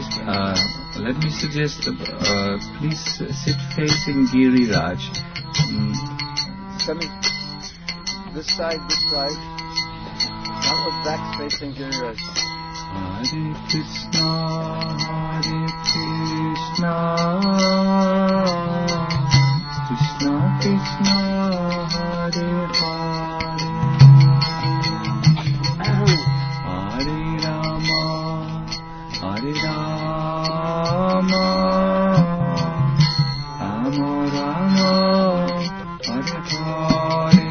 please, let me suggest, please sit facing Giriraj. Coming this side. Now the back facing Giriraj. Hare Krishna, Krishna Krishna, Hare Hare, Hare Rama, Hare Rama, Rama Rama, Hare Hare.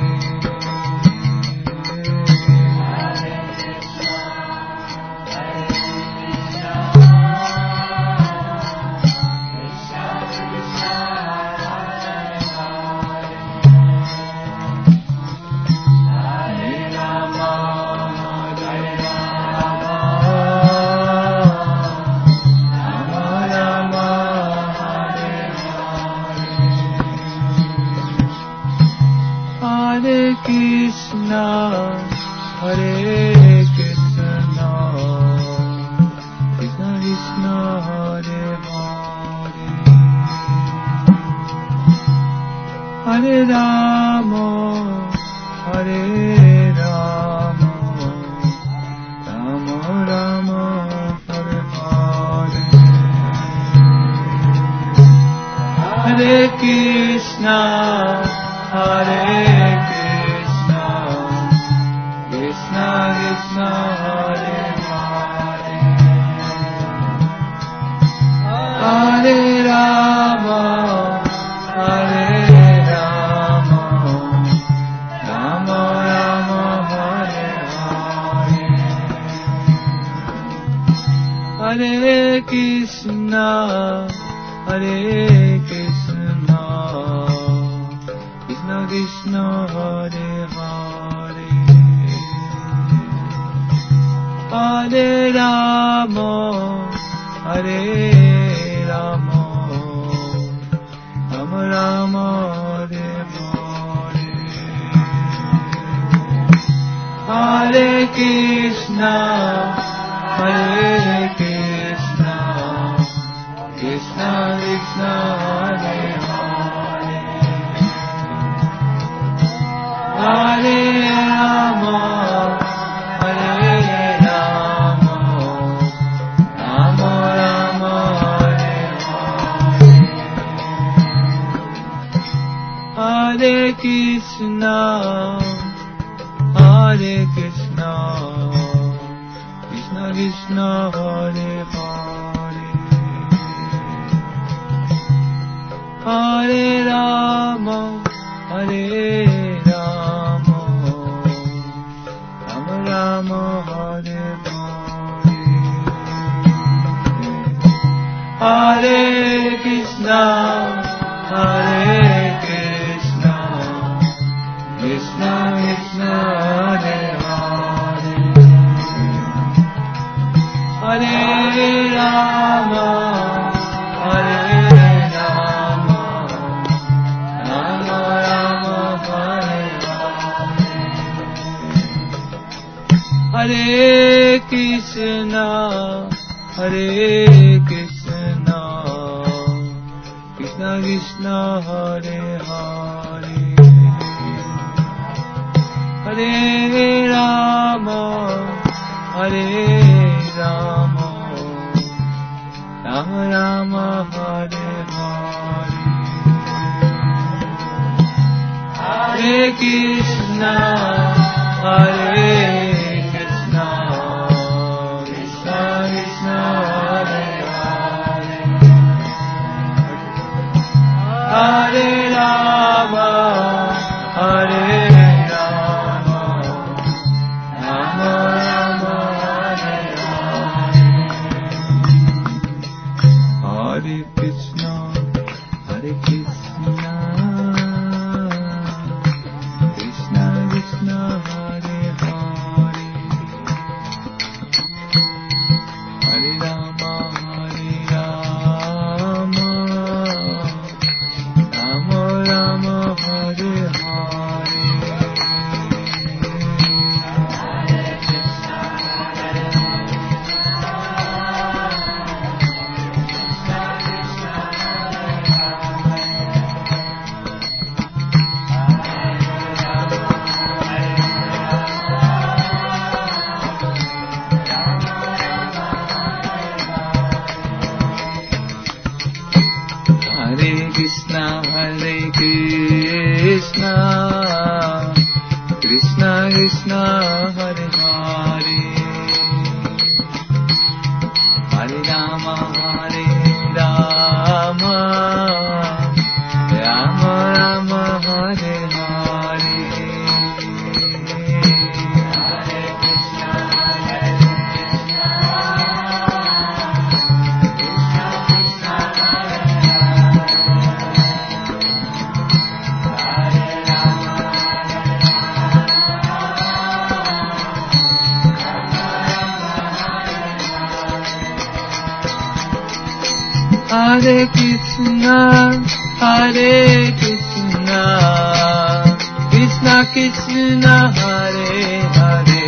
Hare Krishna, Hare Krishna, Krishna Krishna, Hare Hare,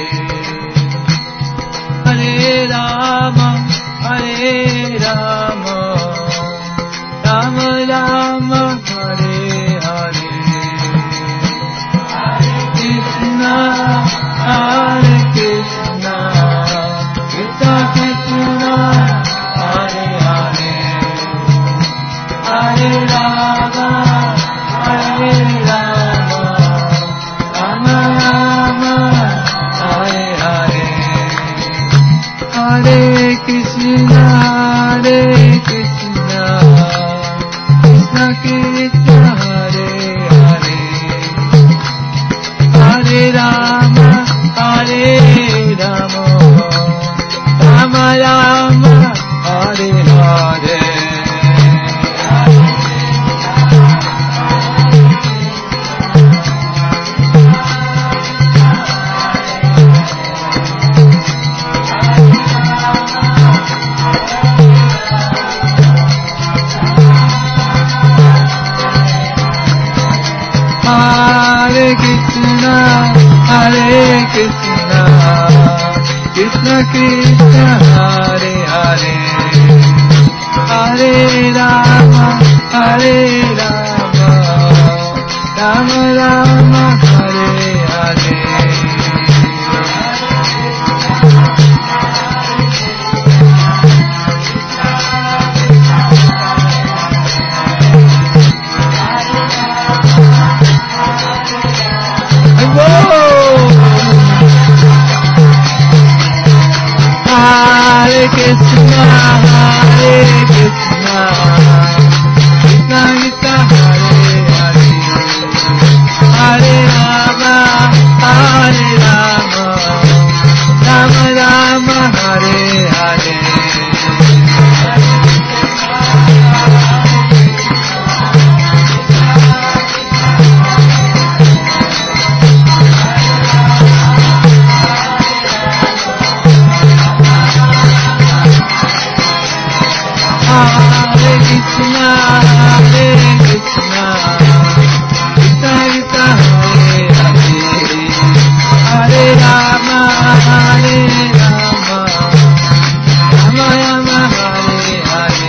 Hare Rama, Hare Rama, Rama Rama, Hare Hare, Hare Krishna, Hare Krishna, Krishna Krishna, Hare Hare, Hare Rama, Hare Rama, Rama Rama, Hare Hare, Hare Krishna, Hare Krishna, Krishna Krishna, Hare Hare, Hare Rama, Hare Rama, Rama Rama, Hare Hare. Hare Krishna, Hare Krishna, Krishna Krishna, Hare Hare, Hare Rama, Hare Rama, Rama Rama, Hare Hare. Hare Krishna, Hare Krishna, Krishna Krishna, Hare Hare, Hare Rama, Hare Rama, Rama Rama, Hare Hare. Hare Krishna, Hare Krishna, Krishna Krishna, Hare Hare, Hare Rama, Hare Rama, Rama Rama, Hare Hare.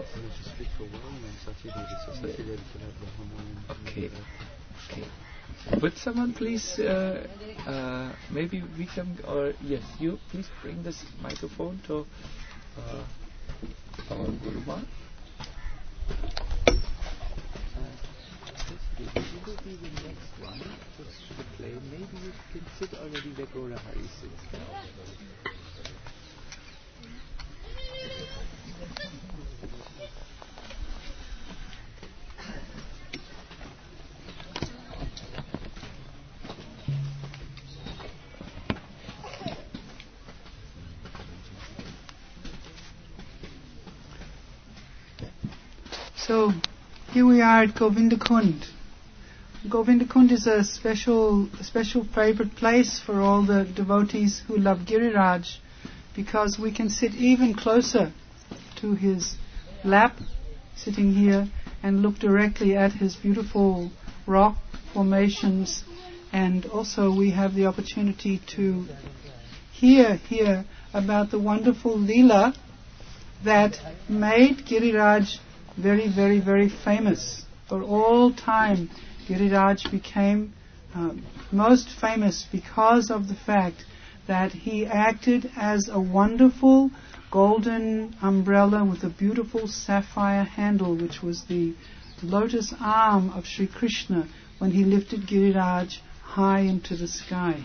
Okay. Would someone please, maybe we can, or yes, you please bring this microphone to our Guruma. You will be the next one to play. Maybe you can sit already where Gora Hari sits now. So, here we are at Govindakund. Govindakund is a special favorite place for all the devotees who love Giriraj, because we can sit even closer to his lap, sitting here, and look directly at his beautiful rock formations, and also we have the opportunity to hear about the wonderful Leela that made Giriraj very, very, very famous. For all time, Giriraj became most famous because of the fact that he acted as a wonderful golden umbrella with a beautiful sapphire handle, which was the lotus arm of Sri Krishna when he lifted Giriraj high into the sky.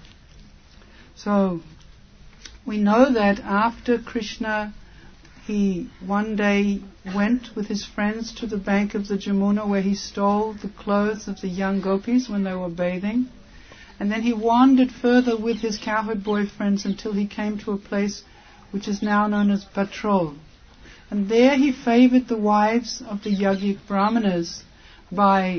So, we know that after Krishna, he one day went with his friends to the bank of the Jamuna, where he stole the clothes of the young gopis when they were bathing. And then he wandered further with his cowherd boyfriends until he came to a place which is now known as Patrol. And there he favored the wives of the Yogic Brahmanas by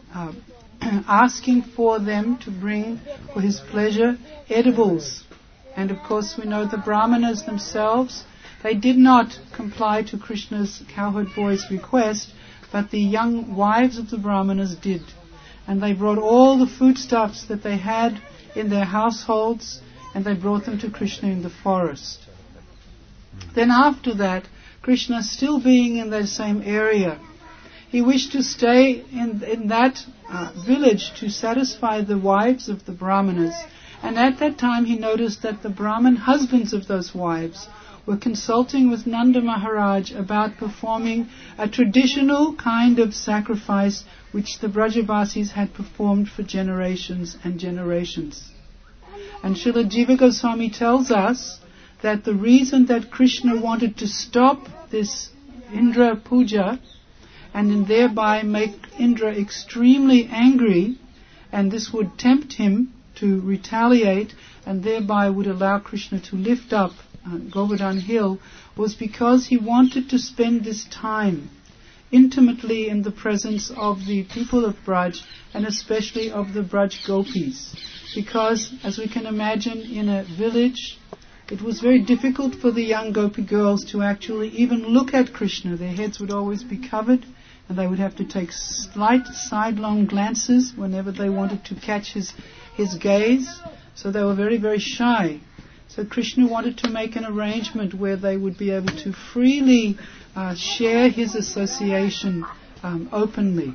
asking for them to bring, for his pleasure, edibles. And of course we know the Brahmanas themselves, they did not comply to Krishna's cowherd boy's request, but the young wives of the Brahmanas did. And they brought all the foodstuffs that they had in their households, and they brought them to Krishna in the forest. Then after that, Krishna, still being in that same area, he wished to stay in that village to satisfy the wives of the Brahmanas. And at that time he noticed that the Brahmin husbands of those wives were consulting with Nanda Maharaj about performing a traditional kind of sacrifice which the Brajavasis had performed for generations and generations. And Srila Jiva Goswami tells us that the reason that Krishna wanted to stop this Indra puja and thereby make Indra extremely angry, and this would tempt him to retaliate and thereby would allow Krishna to lift up Govardhan Hill, was because he wanted to spend this time intimately in the presence of the people of Braj, and especially of the Braj gopis. Because, as we can imagine, in a village, it was very difficult for the young gopi girls to actually even look at Krishna. Their heads would always be covered, and they would have to take slight sidelong glances whenever they wanted to catch his gaze. So they were very, very shy. So Krishna wanted to make an arrangement where they would be able to freely share his association openly.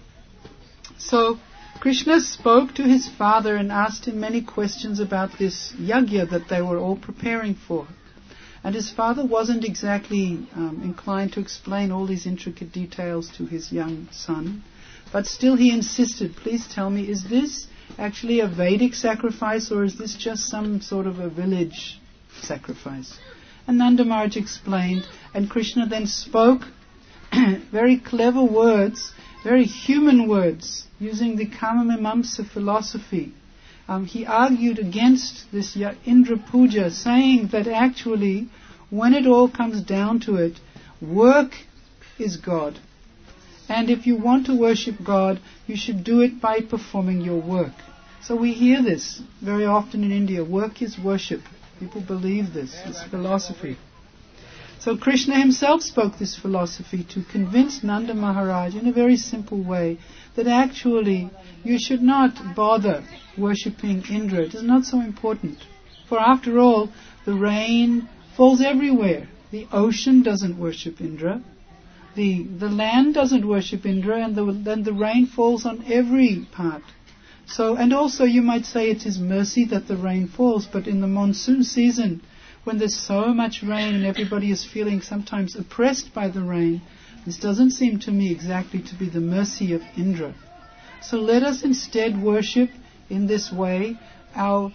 So Krishna spoke to his father and asked him many questions about this yajna that they were all preparing for. And his father wasn't exactly inclined to explain all these intricate details to his young son. But still he insisted, please tell me, is this actually a Vedic sacrifice, or is this just some sort of a village sacrifice? And Nanda Maharaj explained, and Krishna then spoke very clever words, very human words, using the Kamamimamsa philosophy. He argued against this Indra Puja, saying that actually, when it all comes down to it, work is God. And if you want to worship God, you should do it by performing your work. So we hear this very often in India. Work is worship. People believe this philosophy. So Krishna himself spoke this philosophy to convince Nanda Maharaj in a very simple way that actually you should not bother worshipping Indra. It is not so important. For after all, the rain falls everywhere. The ocean doesn't worship Indra. the land doesn't worship Indra, and then the rain falls on every part. So, and also you might say it is mercy that the rain falls, but in the monsoon season, when there's so much rain and everybody is feeling sometimes oppressed by the rain, this doesn't seem to me exactly to be the mercy of Indra. So let us instead worship in this way our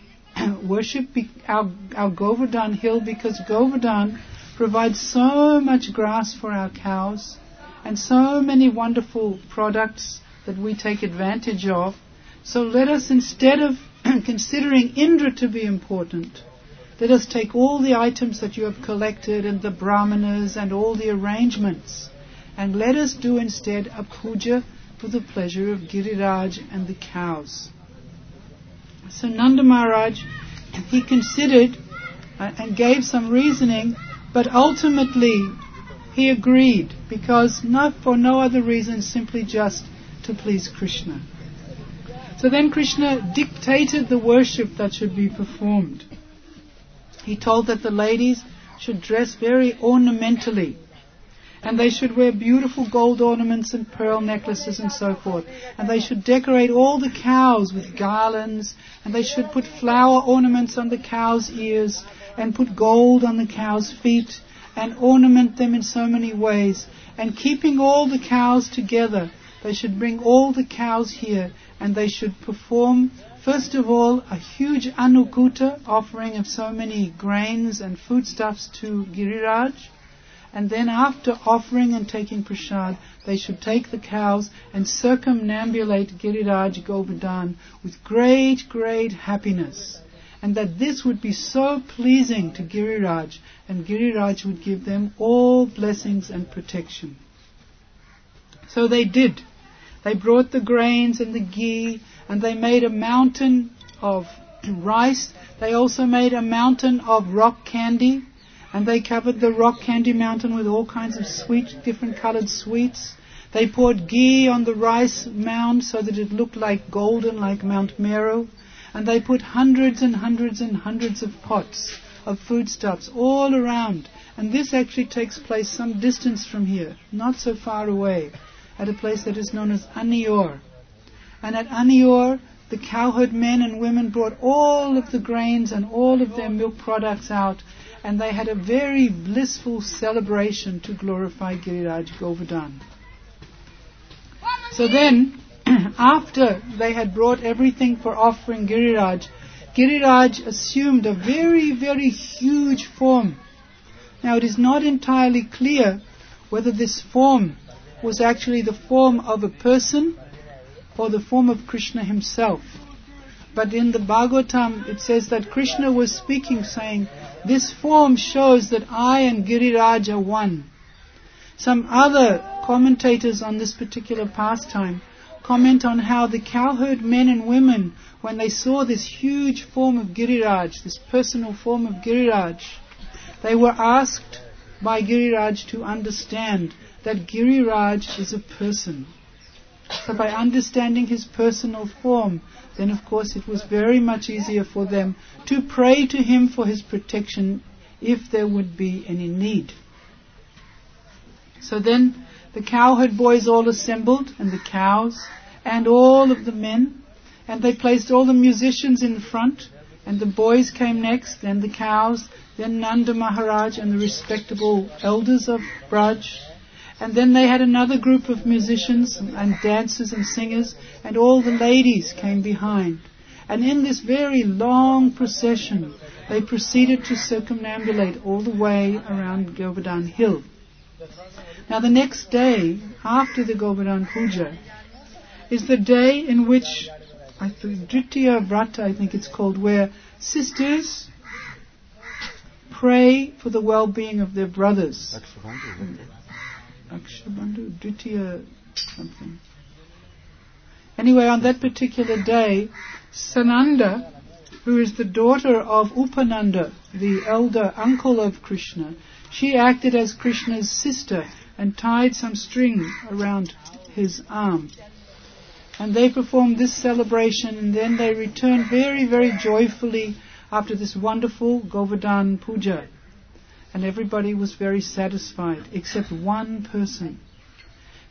Govardhan hill, because Govardhan provides so much grass for our cows and so many wonderful products that we take advantage of. So let us, instead of considering Indra to be important, let us take all the items that you have collected and the brahmanas and all the arrangements, and let us do instead a puja for the pleasure of Giriraj and the cows. So Nanda Maharaj, he considered and gave some reasoning, but ultimately he agreed, because not for no other reason, simply just to please Krishna. So then Krishna dictated the worship that should be performed. He told that the ladies should dress very ornamentally, and they should wear beautiful gold ornaments and pearl necklaces and so forth. And they should decorate all the cows with garlands, and they should put flower ornaments on the cows' ears, and put gold on the cows' feet, and ornament them in so many ways. And keeping all the cows together, they should bring all the cows here, and they should perform, first of all, a huge Anukuta, offering of so many grains and foodstuffs to Giriraj. And then after offering and taking prasad, they should take the cows and circumambulate Giriraj Govardhan with great, great happiness. And that this would be so pleasing to Giriraj, and Giriraj would give them all blessings and protection. So they did. They brought the grains and the ghee, and they made a mountain of rice. They also made a mountain of rock candy, and they covered the rock candy mountain with all kinds of sweet, different colored sweets. They poured ghee on the rice mound so that it looked like golden, like Mount Meru. And they put hundreds and hundreds and hundreds of pots of foodstuffs all around. And this actually takes place some distance from here, not so far away, at a place that is known as Anior. And at Anior, the cowherd men and women brought all of the grains and all of their milk products out, and they had a very blissful celebration to glorify Giriraj Govardhan. So then, after they had brought everything for offering Giriraj, Giriraj assumed a very, very huge form. Now it is not entirely clear whether this form was actually the form of a person or the form of Krishna himself. But in the Bhagavatam it says that Krishna was speaking, saying, "This form shows that I and Giriraj are one." Some other commentators on this particular pastime comment on how the cowherd men and women, when they saw this huge form of Giriraj, this personal form of Giriraj, they were asked by Giriraj to understand that Giriraj is a person. So by understanding his personal form, then of course it was very much easier for them to pray to him for his protection if there would be any need. So then the cowherd boys all assembled, and the cows, and all of the men, and they placed all the musicians in front, and the boys came next, then the cows, then Nanda Maharaj and the respectable elders of Braj. And then they had another group of musicians and dancers and singers, and all the ladies came behind. And in this very long procession, they proceeded to circumambulate all the way around Govardhan Hill. Now the next day, after the Govardhan Puja, is the day in which, Dvitiya Vrata, I think it's called, where sisters pray for the well-being of their brothers. Akshabandhu, Dvitiya something. Anyway, on that particular day, Sananda, who is the daughter of Upananda, the elder uncle of Krishna, she acted as Krishna's sister and tied some string around his arm. And they performed this celebration, and then they returned very, very joyfully after this wonderful Govardhan Puja. And everybody was very satisfied, except one person.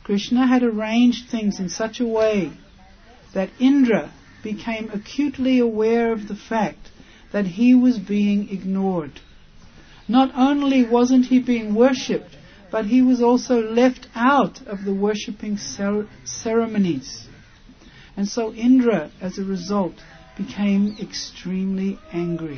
Krishna had arranged things in such a way that Indra became acutely aware of the fact that he was being ignored. Not only wasn't he being worshipped, but he was also left out of the worshipping ceremonies. And so Indra, as a result, became extremely angry.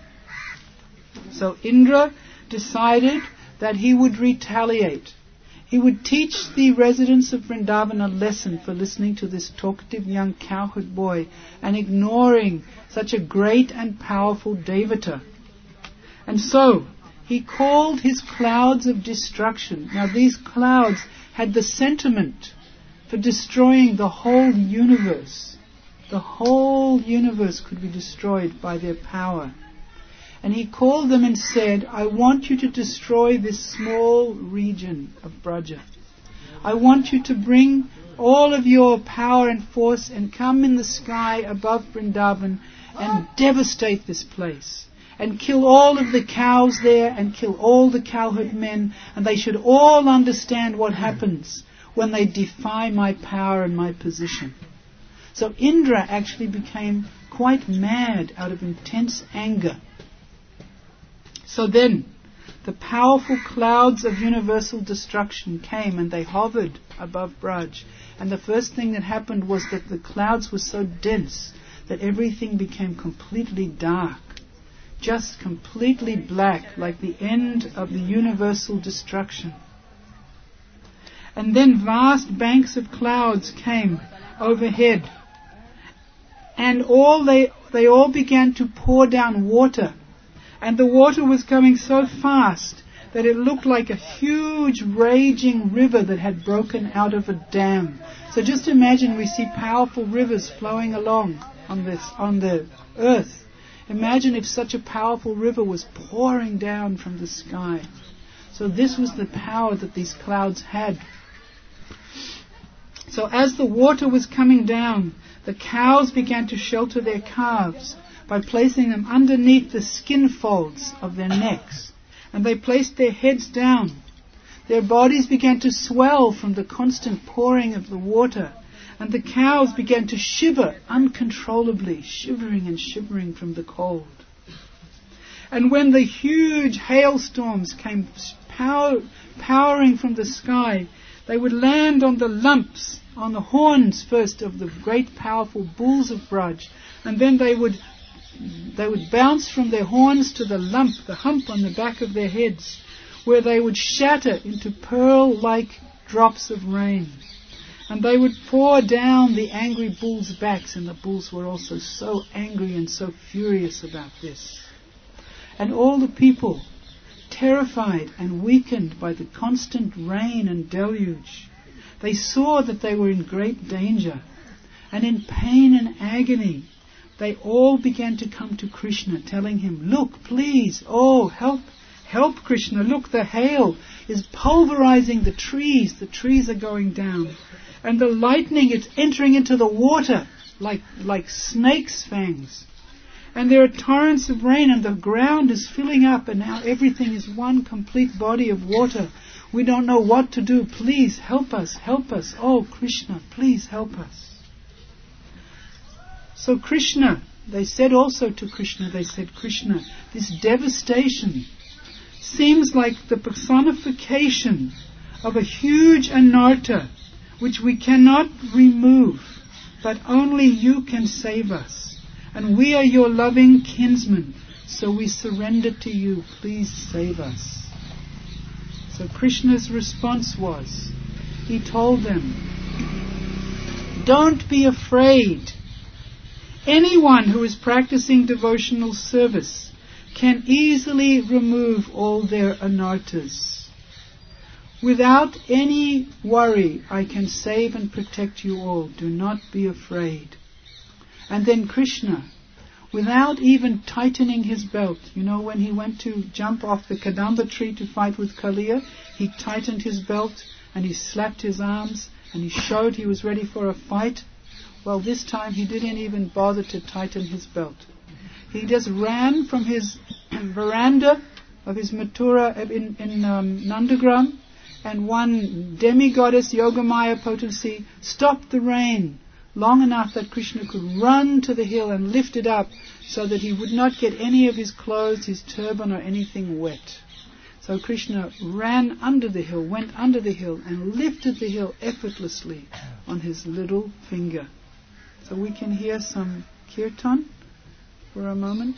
So Indra decided that he would retaliate. He would teach the residents of Vrindavan a lesson for listening to this talkative young cowherd boy and ignoring such a great and powerful Devata. And so he called his clouds of destruction. Now these clouds had the sentiment for destroying the whole universe. The whole universe could be destroyed by their power. And he called them and said, I want you to destroy this small region of Braja. I want you to bring all of your power and force and come in the sky above Vrindavan and devastate this place. And kill all of the cows there and kill all the cowherd men. And they should all understand what happens when they defy my power and my position. So Indra actually became quite mad out of intense anger. So then, the powerful clouds of universal destruction came and they hovered above Braj. And the first thing that happened was that the clouds were so dense that everything became completely dark. Just completely black, like the end of the universal destruction. And then vast banks of clouds came overhead. And they all began to pour down water. And the water was coming so fast that it looked like a huge raging river that had broken out of a dam. So just imagine we see powerful rivers flowing along on the earth. Imagine if such a powerful river was pouring down from the sky. So this was the power that these clouds had. So as the water was coming down, the cows began to shelter their calves by placing them underneath the skin folds of their necks. And they placed their heads down. Their bodies began to swell from the constant pouring of the water. And the cows began to shiver uncontrollably, shivering and shivering from the cold. And when the huge hailstorms came powering from the sky, they would land on the lumps, on the horns first of the great powerful bulls of Braj. And then they would bounce from their horns to the hump on the back of their heads, where they would shatter into pearl-like drops of rain. And they would pour down the angry bulls' backs, and the bulls were also so angry and so furious about this. And all the people, terrified and weakened by the constant rain and deluge, they saw that they were in great danger. And in pain and agony, they all began to come to Krishna, telling him, look, please, oh, help Krishna, look, the hail is pulverizing the trees are going down. And the lightning, it's entering into the water like snakes' fangs. And there are torrents of rain and the ground is filling up and now everything is one complete body of water. We don't know what to do. Please help us. Oh, Krishna, please help us. So Krishna, they said also to Krishna, Krishna, this devastation seems like the personification of a huge anartha which we cannot remove, but only you can save us. And we are your loving kinsmen, so we surrender to you. Please save us. So Krishna's response was, he told them, don't be afraid. Anyone who is practicing devotional service can easily remove all their anarthas. Without any worry, I can save and protect you all. Do not be afraid. And then Krishna, without even tightening his belt, when he went to jump off the Kadamba tree to fight with Kaliya, he tightened his belt and he slapped his arms and he showed he was ready for a fight. Well, this time he didn't even bother to tighten his belt. He just ran from his veranda of his Mathura in Nandagram. and one demigoddess, Yogamaya Potency, stopped the rain long enough that Krishna could run to the hill and lift it up so that he would not get any of his clothes, his turban or anything wet. So Krishna ran under the hill, went under the hill and lifted the hill effortlessly on his little finger. So we can hear some kirtan for a moment.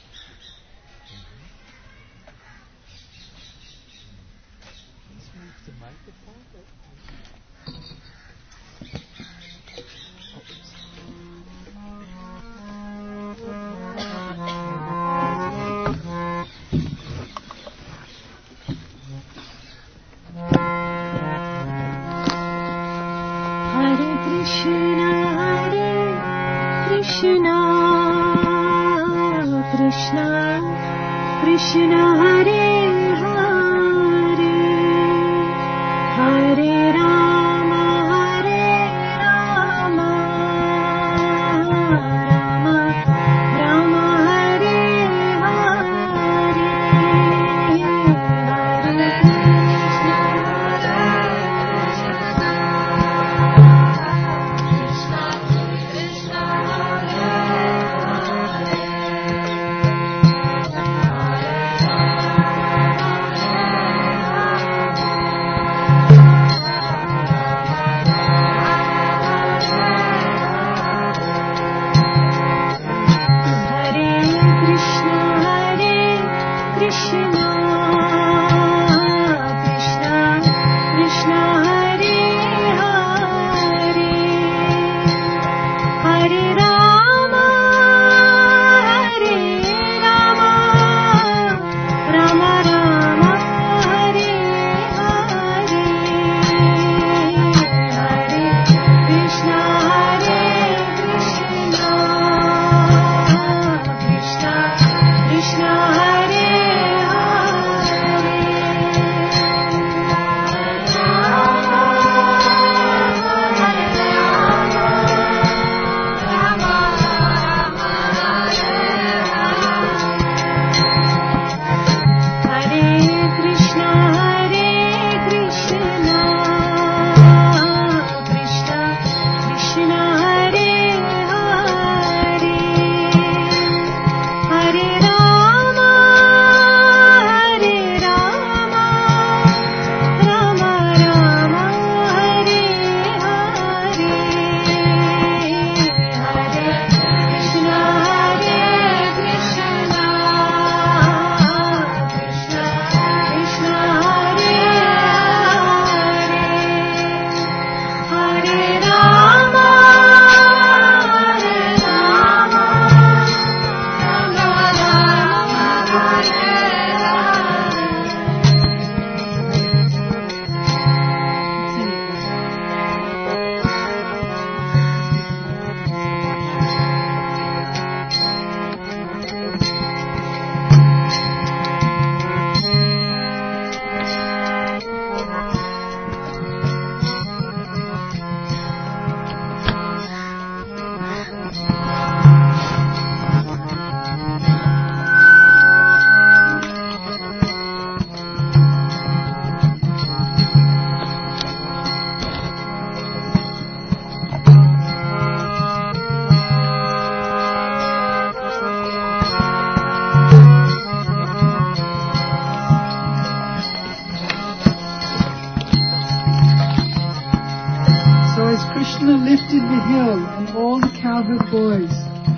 Lifted the hill, and all the cowherd boys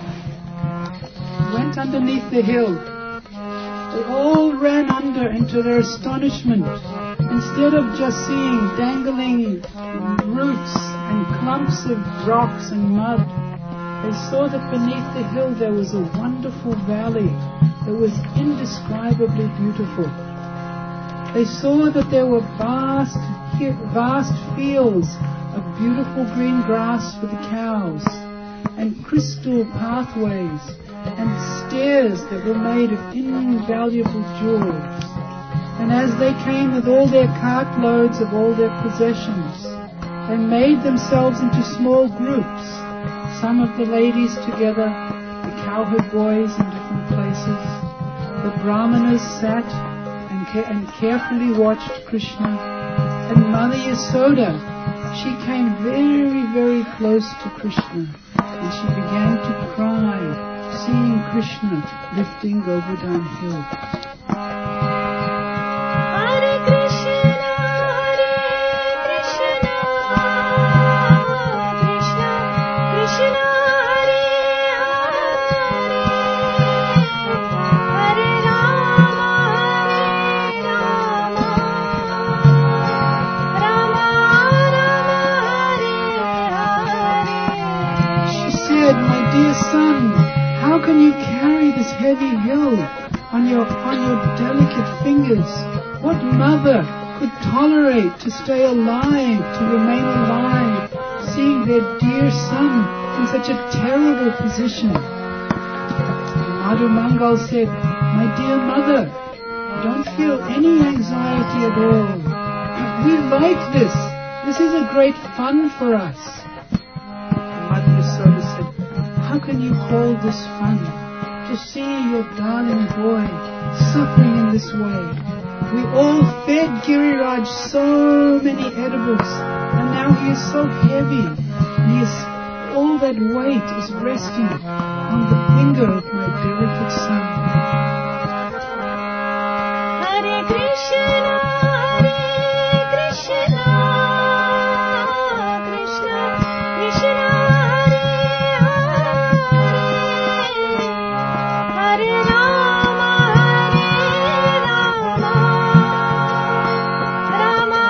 went underneath the hill. They all ran under, and to their astonishment, instead of just seeing dangling roots and clumps of rocks and mud, they saw that beneath the hill there was a wonderful valley that was indescribably beautiful. They saw that there were vast fields of beautiful green grass for the cows, and crystal pathways, and stairs that were made of invaluable jewels. And as they came with all their cartloads of all their possessions, they made themselves into small groups, some of the ladies together, the cowherd boys in different places. The brahmanas sat and carefully watched Krishna And Mother Yasoda, she came very, very close to Krishna, and she began to cry, seeing Krishna lifting Govardhan Hill. Hare Krishna, Krishna Krishna, Hare Hare, Hare Rama, Rama Rama, Hare She said, "My dear son, how can you carry this heavy hill on your delicate fingers? What mother could tolerate to stay alive, to remain alive, seeing their dear son in such a terrible position?" Madhu Mangal said, "My dear mother, don't feel any anxiety at all. We like this. This is a great fun for us." Mother Yasoda said, "How can you call this fun? To see your darling boy suffering in this way. We all fed Giriraj so many edibles, and now he is so heavy. All that weight is resting on the finger of my delicate son." Hare Krishna, Krishna Krishna, Hare Hare, Hare Rama, Rama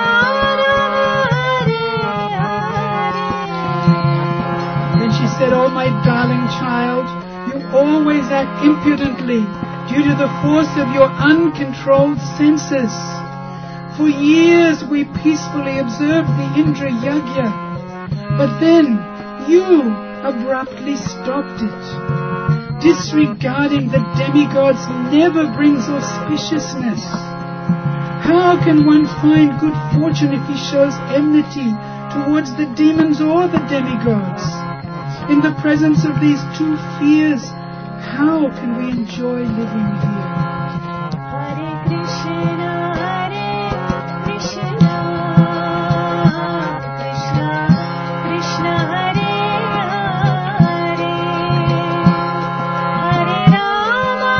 Hare. Then she said, "Oh, my darling child, you always act impudently due to the force of your uncontrolled senses. For years we peacefully observed the Indra Yagya, but then you abruptly stopped it. Disregarding the demigods never brings auspiciousness. How can one find good fortune if he shows enmity towards the demons or the demigods? In the presence of these two fears, how can we enjoy living here?" Hare Krishna, Krishna Krishna, Hare Hare, Hare Rama,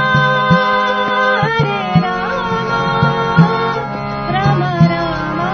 Rama Rama,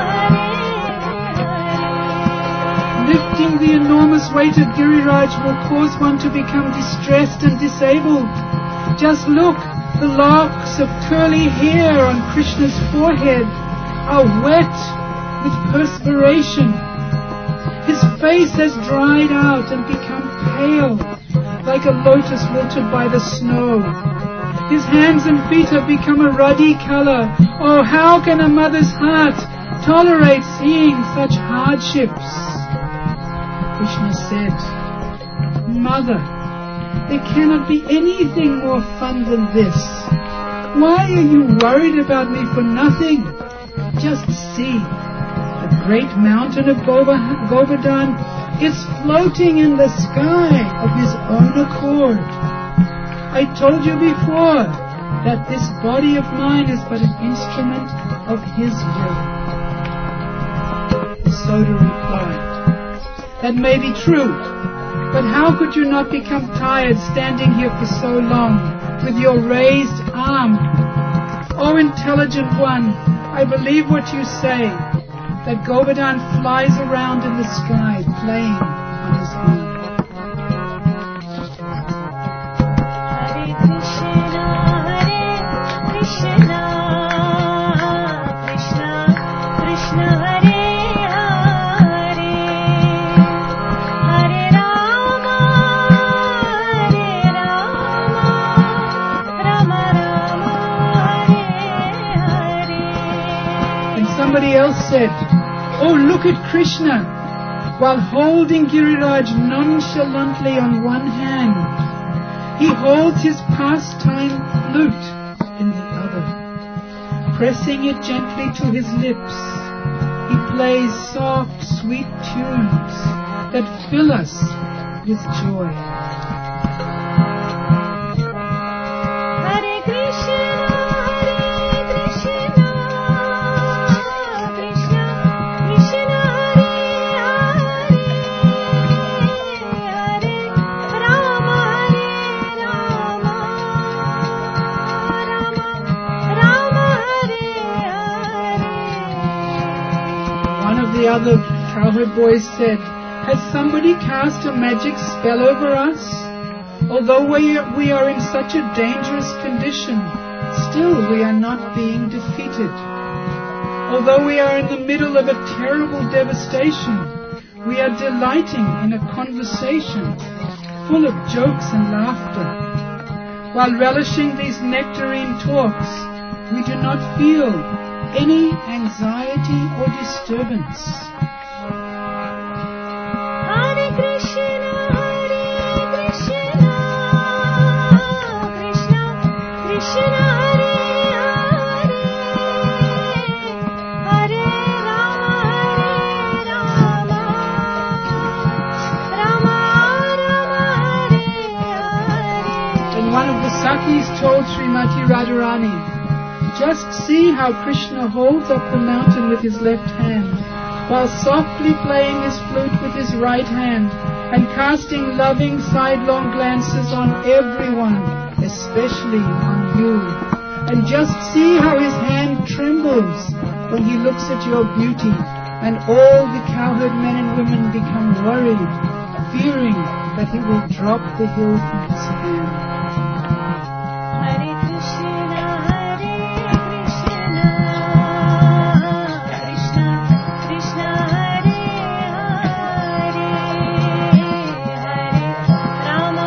Hare Hare. Lifting the enormous weight of Giriraj will cause one to become distressed and disabled. Just look, the locks of curly hair on Krishna's forehead are wet with perspiration. His face has dried out and become pale, like a lotus watered by the snow. His hands and feet have become a ruddy color. Oh, how can a mother's heart tolerate seeing such hardships? Krishna said, "Mother, there cannot be anything more fun than this. Why are you worried about me for nothing? Just see, the great mountain of Govardhan is floating in the sky of his own accord. I told you before that this body of mine is but an instrument of his will." Yasoda replied, "That may be true, but how could you not become tired standing here for so long with your raised arm? O intelligent one, I believe what you say, that Govardhan flies around in the sky playing on his arm." Hare Krishna, Krishna Krishna, Hare Hare, Hare Rama, Rama Rama, Hare Hare. And somebody else said, "Oh, look at Krishna, while holding Giriraj nonchalantly on one hand, he holds his pastime flute in the other. Pressing it gently to his lips, he plays soft, sweet tunes that fill us with joy." Hare Krishna, Krishna of the other cowherd boys said, "Has somebody cast a magic spell over us? Although we are in such a dangerous condition, still we are not being defeated. Although we are in the middle of a terrible devastation, we are delighting in a conversation full of jokes and laughter. While relishing these nectarine talks, we do not feel any anxiety or disturbance." Hare Krishna, Krishna Krishna Hare Hare, Hare Rama, Rama Rama Hare Hare. And one of the Sakis told Srimati Radharani, "Just see how Krishna holds up the mountain with his left hand, while softly playing his flute with his right hand, and casting loving sidelong glances on everyone, especially on you. And just see how his hand trembles when he looks at your beauty, and all the cowherd men and women become worried, fearing that he will drop the hill from his hand." Hare Krishna, Krishna Krishna Hare Hare, Hare Rama,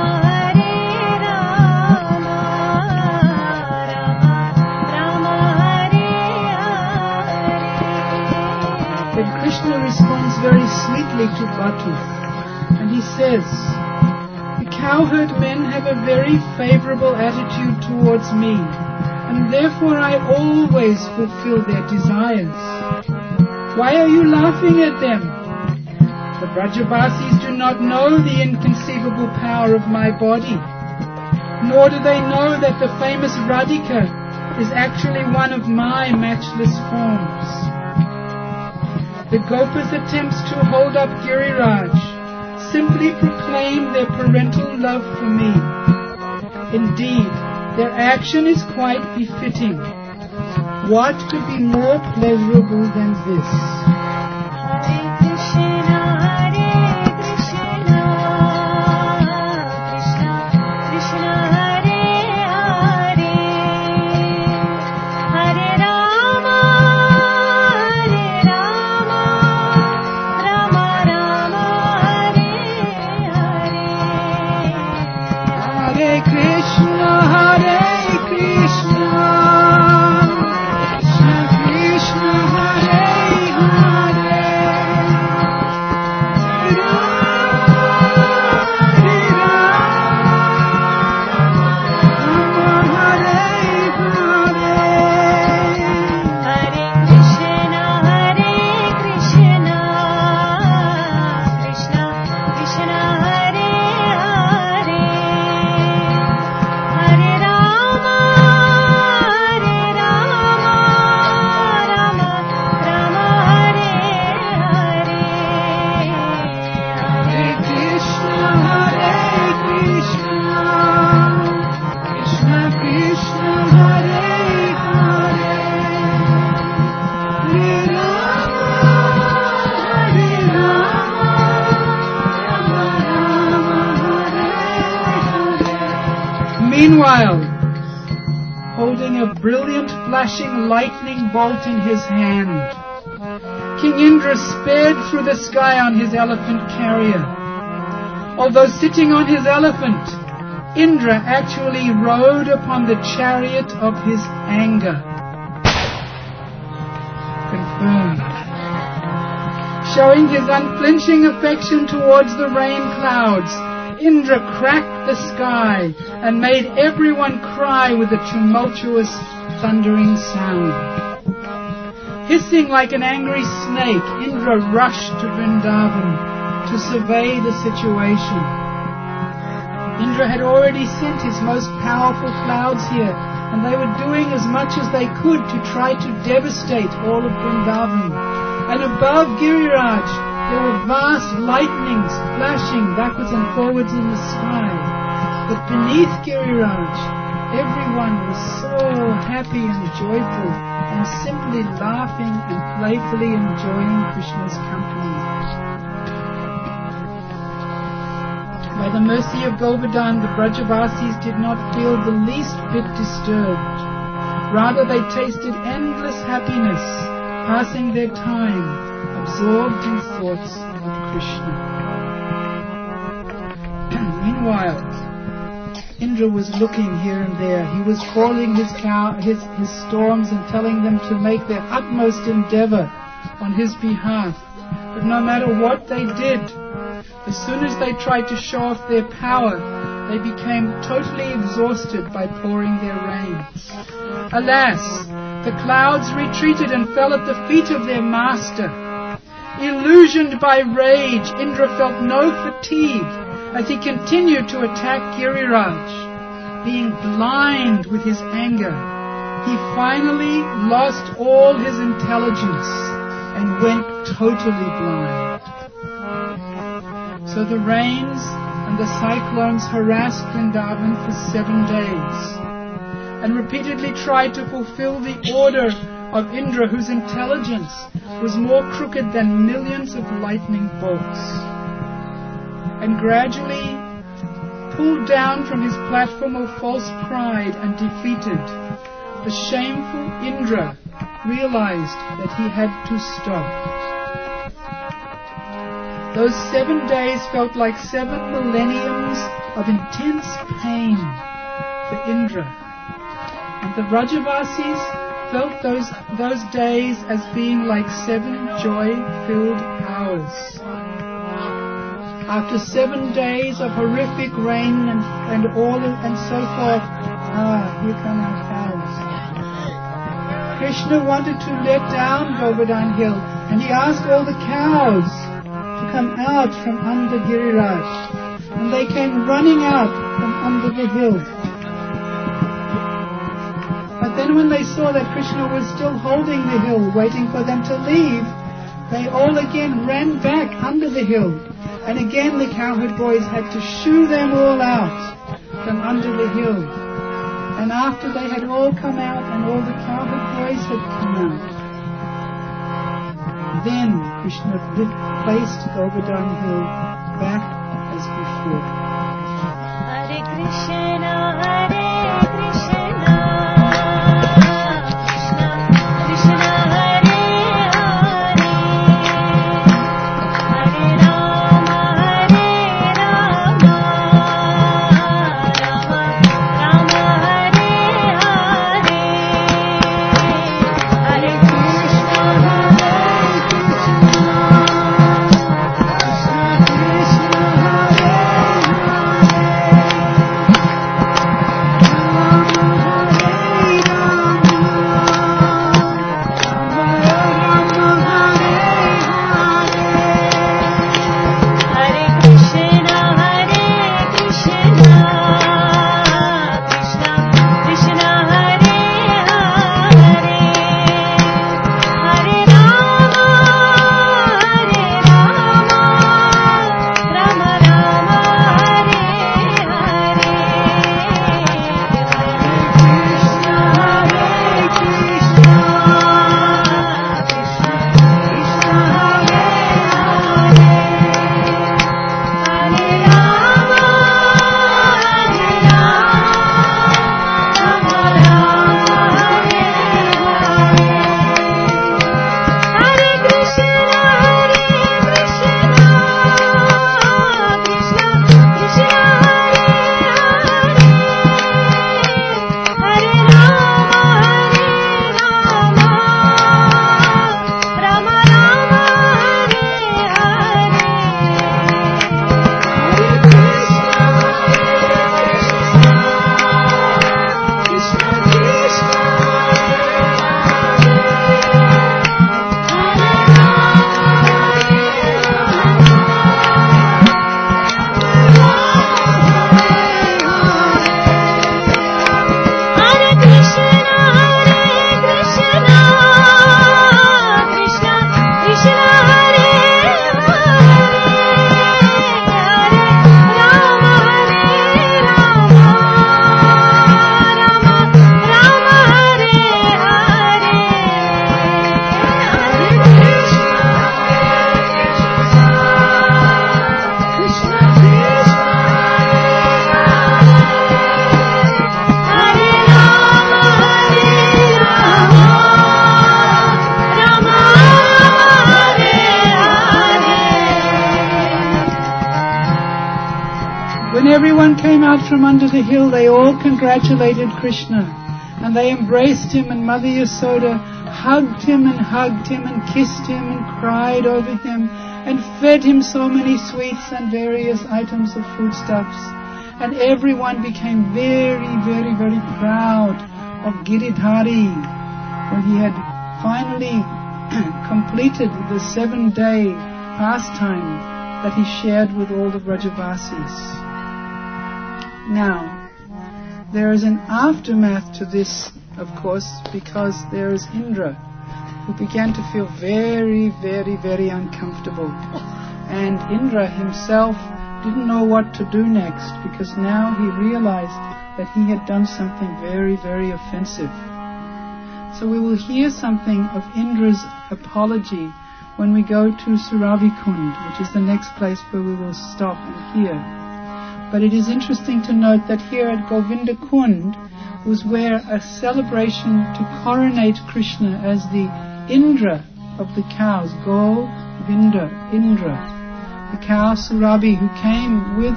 Rama Hare Hare. Then Krishna responds very sweetly to Batu, and he says, "The cowherd men have a very favorable attitude towards me, and therefore I always fulfill their desires. Why are you laughing at them? The Brajavasis do not know the inconceivable power of my body, nor do they know that the famous Radhika is actually one of my matchless forms. The Gopas' attempts to hold up Giriraj simply proclaim their parental love for me. Indeed, their action is quite befitting. What could be more pleasurable than this?" Hare Krishna, Krishna Krishna Hare Hare, Hare Rama, Rama Rama Hare Hare. Hare Krishna, Krishna Krishna Hare Hare, Meanwhile, holding a brilliant flashing lightning bolt in his hand, King Indra sped through the sky on his elephant carrier. Although sitting on his elephant, Indra actually rode upon the chariot of his anger. Confirmed. Showing his unflinching affection towards the rain clouds, Indra cracked the sky and made everyone cry with a tumultuous, thundering sound. Hissing like an angry snake, Indra rushed to Vrindavan to survey the situation. Indra had already sent his most powerful clouds here, and they were doing as much as they could to try to devastate all of Vrindavan. And above Giriraj, there were vast lightnings flashing backwards and forwards in the sky. But beneath Giriraj, everyone was so happy and joyful and simply laughing and playfully enjoying Krishna's company. By the mercy of Govardhan, the Brajavasis did not feel the least bit disturbed. Rather, they tasted endless happiness, passing their time absorbed in thoughts of Krishna. Meanwhile, Indra was looking here and there. He was calling his storms and telling them to make their utmost endeavor on his behalf. But no matter what they did, as soon as they tried to show off their power, they became totally exhausted by pouring their rains. Alas, the clouds retreated and fell at the feet of their master. Illusioned by rage, Indra felt no fatigue as he continued to attack Giriraj. Being blind with his anger, he finally lost all his intelligence and went totally blind. So the rains and the cyclones harassed Vrindavan for 7 days and repeatedly tried to fulfill the order of Indra, whose intelligence was more crooked than millions of lightning bolts. And gradually, pulled down from his platform of false pride and defeated, the shameful Indra realized that he had to stop. Those 7 days felt like 7 millenniums of intense pain for Indra. And the Brajavasis felt those days as being like 7 joy-filled hours. After 7 days of horrific rain and so forth, here come our cows. Krishna wanted to let down Govardhan Hill, and he asked all the cows to come out from under Giriraj, and they came running out from under the hill. But then when they saw that Krishna was still holding the hill, waiting for them to leave, they all again ran back under the hill, and again the cowherd boys had to shoo them all out from under the hill. And after they had all come out and all the cowherd boys had come out, then Krishna placed Govardhan Hill back as before. Hare Krishna, Hare Krishna, Krishna Krishna, Hare Hare, Hare Rama, Hare Rama, Rama Rama, Hare Hare, Hare Krishna, when everyone came out from under the hill, they all congratulated Krishna. And they embraced him, and Mother Yasoda hugged him and kissed him and cried over him and fed him so many sweets and various items of foodstuffs. And everyone became very, very, very proud of Giridhari when he had finally completed the 7-day pastime that he shared with all the Brajavasis. Now, there is an aftermath to this, of course, because there is Indra, who began to feel very, very, very uncomfortable. And Indra himself didn't know what to do next, because now he realized that he had done something very, very offensive. So we will hear something of Indra's apology when we go to Suravikund, which is the next place where we will stop and hear. But it is interesting to note that here at Govinda Kund was where a celebration to coronate Krishna as the Indra of the cows, Govinda, Indra, the cow Surabhi, who came with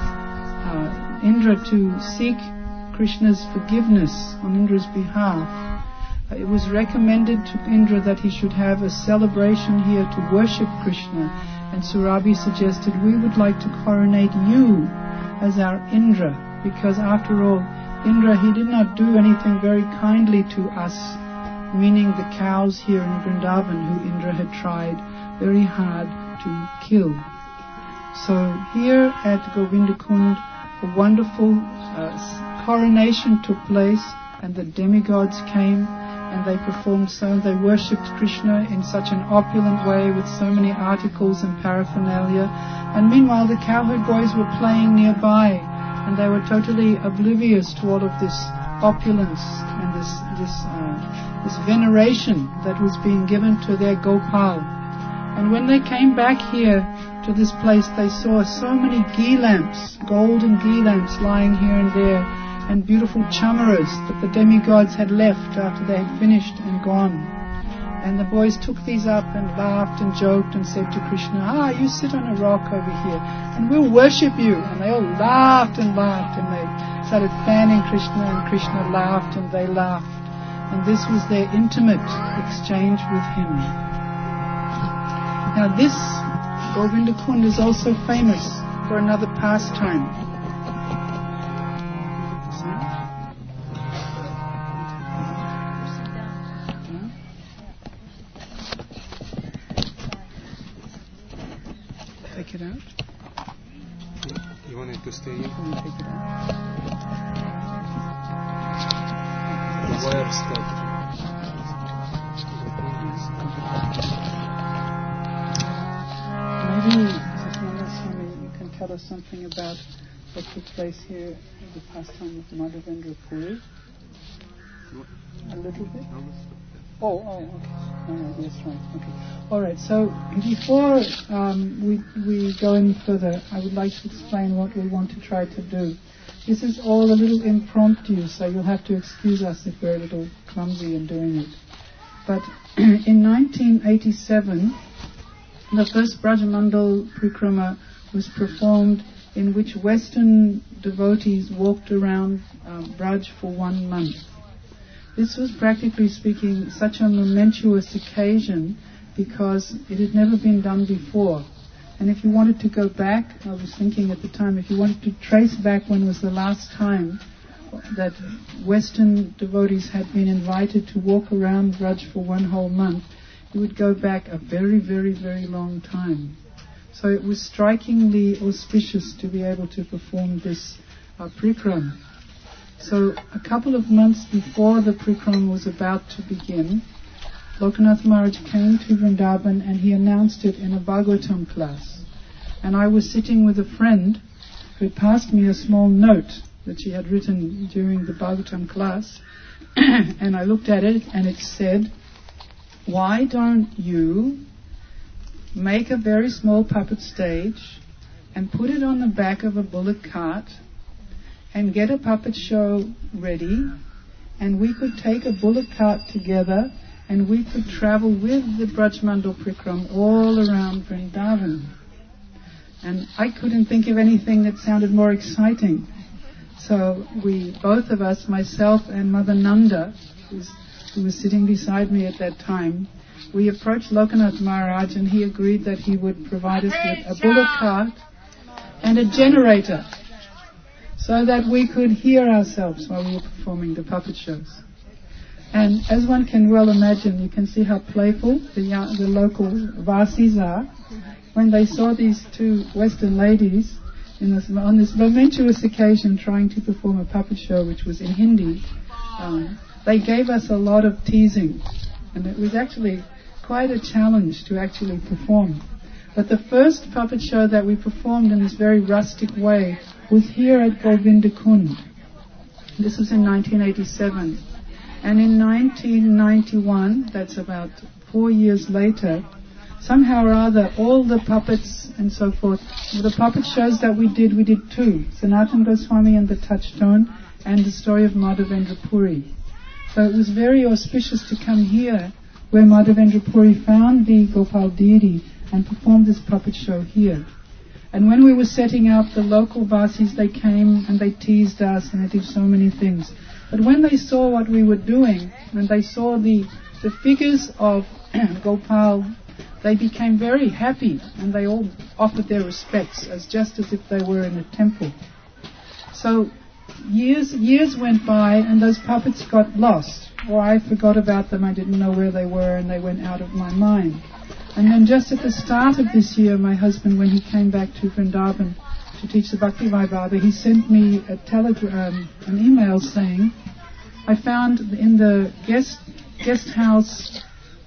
Indra to seek Krishna's forgiveness on Indra's behalf. It was recommended to Indra that he should have a celebration here to worship Krishna, and Surabhi suggested, we would like to coronate you as our Indra, because after all, Indra, he did not do anything very kindly to us, meaning the cows here in Vrindavan, who Indra had tried very hard to kill. So here at Govinda Kund, a wonderful coronation took place, and the demigods came, and they performed they worshipped Krishna in such an opulent way with so many articles and paraphernalia. And meanwhile, the cowherd boys were playing nearby, and they were totally oblivious to all of this opulence and this veneration that was being given to their Gopal. And when they came back here to this place, they saw so many ghee lamps, golden ghee lamps lying here and there, and beautiful chamaras that the demigods had left after they had finished and gone. And the boys took these up and laughed and joked and said to Krishna, you sit on a rock over here and we'll worship you. And they all laughed and laughed, and they started fanning Krishna, and Krishna laughed and they laughed. And this was their intimate exchange with him. Now this Govinda Kund is also famous for another pastime. Take it out. You want it to stay in? Can you take it out? The wire stopped. Maybe, Swami, you can tell us something about what took place here at the pastime of Madhavendra Puri. A little bit? Oh, okay. Yes, right. Okay. All right. So before we go any further, I would like to explain what we want to try to do. This is all a little impromptu, so you'll have to excuse us if we're a little clumsy in doing it. But in 1987, the first Brajamandal Prikrama was performed, in which Western devotees walked around Braj for 1 month. This was, practically speaking, such a momentous occasion because it had never been done before. And if you wanted to go back, I was thinking at the time, if you wanted to trace back when was the last time that Western devotees had been invited to walk around Braj for 1 whole month, you would go back a very, very, very long time. So it was strikingly auspicious to be able to perform this Prikram. So a couple of months before the Prikram was about to begin, Lokanath Maharaj came to Vrindavan and he announced it in a Bhagavatam class. And I was sitting with a friend who passed me a small note that she had written during the Bhagavatam class, and I looked at it and it said, why don't you make a very small puppet stage and put it on the back of a bullock cart and get a puppet show ready, and we could take a bullock cart together and we could travel with the Brajmandal Prikram all around Vrindavan. And I couldn't think of anything that sounded more exciting. So both of us, myself and Mother Nanda, who was sitting beside me at that time, we approached Lokanath Maharaj, and he agreed that he would provide us with a bullock cart and a generator so that we could hear ourselves while we were performing the puppet shows. And as one can well imagine, you can see how playful the local Vasis are when they saw these two Western ladies on this momentous occasion trying to perform a puppet show which was in Hindi. They gave us a lot of teasing, and it was actually quite a challenge to actually perform. But the first puppet show that we performed in this very rustic way was here at Govinda Kund. This was in 1987. And in 1991, that's about 4 years later, somehow or other, all the puppets and so forth, the puppet shows that we did two. Sanatana Goswami and the Touchstone, and the story of Madhavendra Puri. So it was very auspicious to come here, where Madhavendra Puri found the Gopal deity and performed this puppet show here. And when we were setting out, the local Vasis, they came and they teased us and they did so many things. But when they saw what we were doing, and they saw the figures of Gopal, they became very happy, and they all offered their respects just as if they were in a temple. So years went by, and those puppets got lost, or I forgot about them. I didn't know where they were, and they went out of my mind. And then just at the start of this year, my husband, when he came back to Vrindavan to teach the Bhakti Vaibhava, he sent me an email saying, I found in the guest house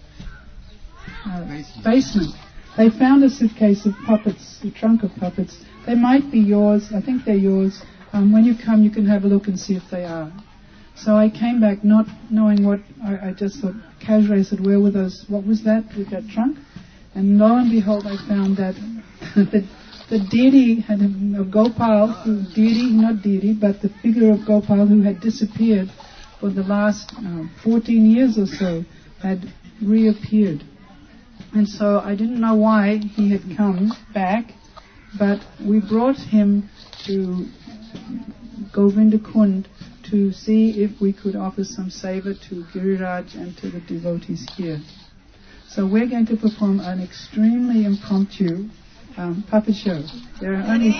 basement, they found a suitcase of puppets, a trunk of puppets. They might be yours. I think they're yours. When you come, you can have a look and see if they are. So I came back not knowing what. I just thought, casually, I said, where were those? What was that with that trunk? And lo and behold, I found that the deity of Gopal, but the figure of Gopal who had disappeared for the last 14 years or so, had reappeared. And so I didn't know why he had come back, but we brought him to Govinda Kund to see if we could offer some seva to Giriraj and to the devotees here. So we're going to perform an extremely impromptu puppet show. There are only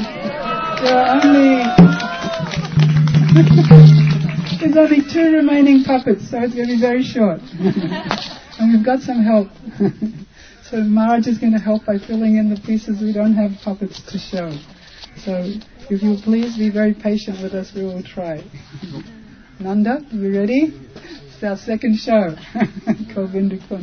there's only 2 remaining puppets, so it's going to be very short. And we've got some help. So Maharaj is going to help by filling in the pieces we don't have puppets to show. So if you'll please be very patient with us, we will try. Nanda, you ready? It's our second show. Govinda Kund.